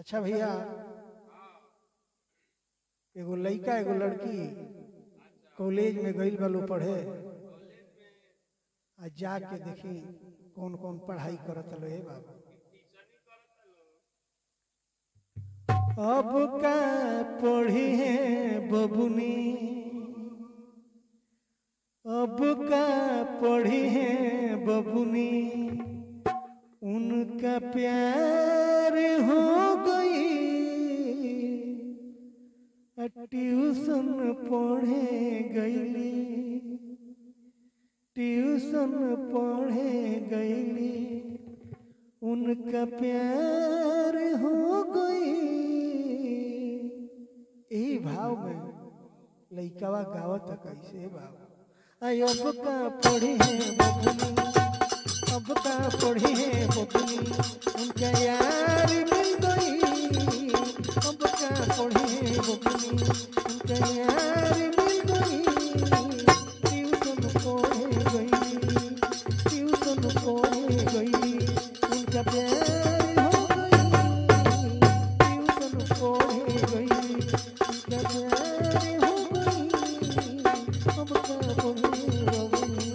अच्छा भैया, एगो लड़का एगो लड़की कॉलेज में गई बालो पढ़े, आ जाके देखी कौन कौन पढ़ाई करत लो। हे बाबू, अब का पढ़ी है बबुनी, अब का पढ़ी है बबुनी, उनका प्यार हो गई, ट्यूशन पढ़े गईली, ट्यूशन पढ़े गईली, उनका प्यार हो गई। यही भाव में लइकावा गावत कैसे भाव, अब का पढ़ी है बबुनी, अब का पढ़ी है बबुनी, उनका यार मिल गई, अब का पढ़ी है बबुनी, उनका यार मिल गई, ट्यूशन पढ़े गई, ट्यूशन पढ़े गई, उनका प्यार हो गई, ट्यूशन पढ़े गई, उनका प्यार हो गई, अब का पढ़ी है बबुनी।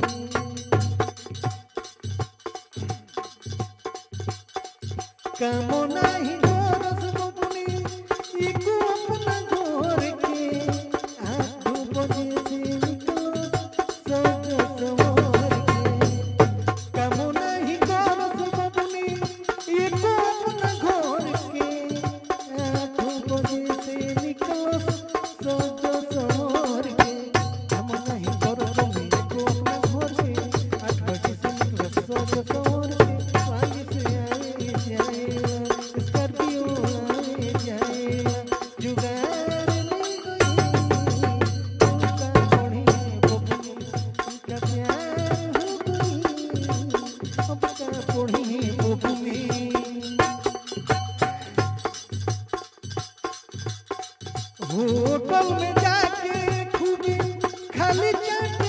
कामो नाही गोरस बबुनी, इको अपना घर के, 8 बजे से निकलो सज सवार के। कामो नाही गोरस बबुनी, इको अपना घर के, 8 बजे से निकलो सज सवार के। कामो नाही गोरस बबुनी, इको अपना घर के, 8 बजे से निकलो सज सवार के। वाली से आए जाए स्कॉर्पियो आए जाए, जुगाड़ मिल गई, उनका पढ़ी है बबुनी, उनका प्यार हो गई, अब का पढ़ी है बबुनी। होटल में जाके खूबी खाली चाट